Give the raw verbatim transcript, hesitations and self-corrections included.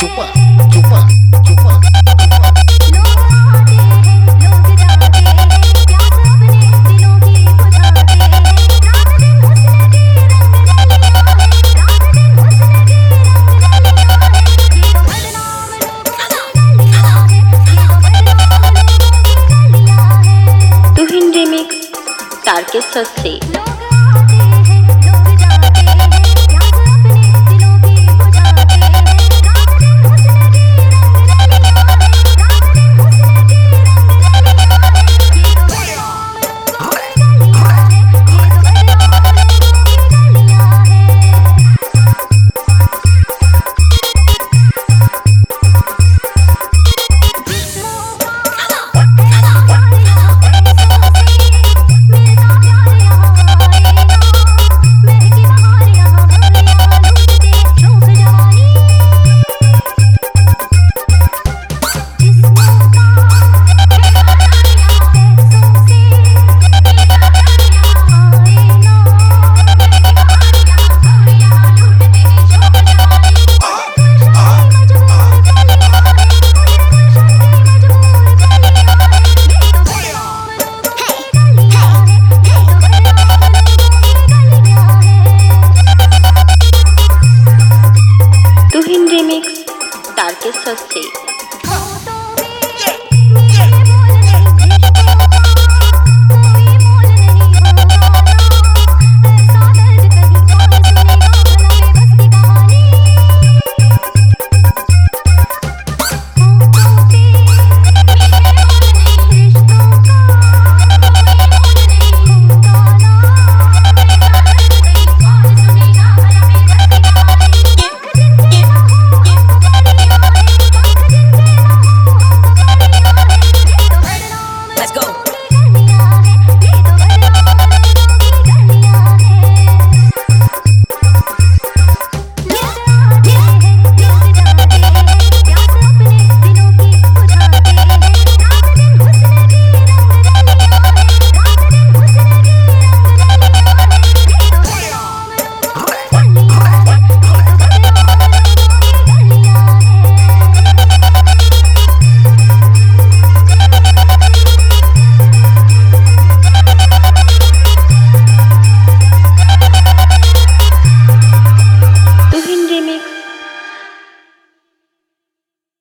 छुपा छुपा छुपा लोग आते हैं लोग जाते हैं प्यास अपने दिलों की बुझाते हैं रात दिन हुस्न की रंग रलिया है रात दिन हुस्न की रंग रलिया है ये तो बदनाम लोगों की गलियां है ये तो बदनाम लोगों की गलियां है तुहिन रिमिक्स तारकेश्वर से। लोग आते हैं लोग जाते हैं प्यास अपने दिलों की बुझाते हैं रात दिन हुस्न की रंग रलिया है रात दिन हुस्न की रंग रलिया है ये तो बदनाम लोगों की गलियां है ये तो बदनाम लोगों की गलियां है जिस्मों का है प्यार यहाँ पैसों से मिलता प्यार यहाँ आए ना महकी बहार यहाँ बगिया लूटते शौक जवानी जिस्मों का है प्यार यहाँ पैसों से मिलता प्यार यहाँ आए ना महकी बहार यहाँ बगिया लूटते शौक जवानी गुलशन की मजबूर गलियां है गुलशन की मजबूर गलियां है ये तो बदनाम लोगों की गलियां है ये तो बदनाम लोगों की गलियां है तुहिन रिमिक्स तारकेश्वर से।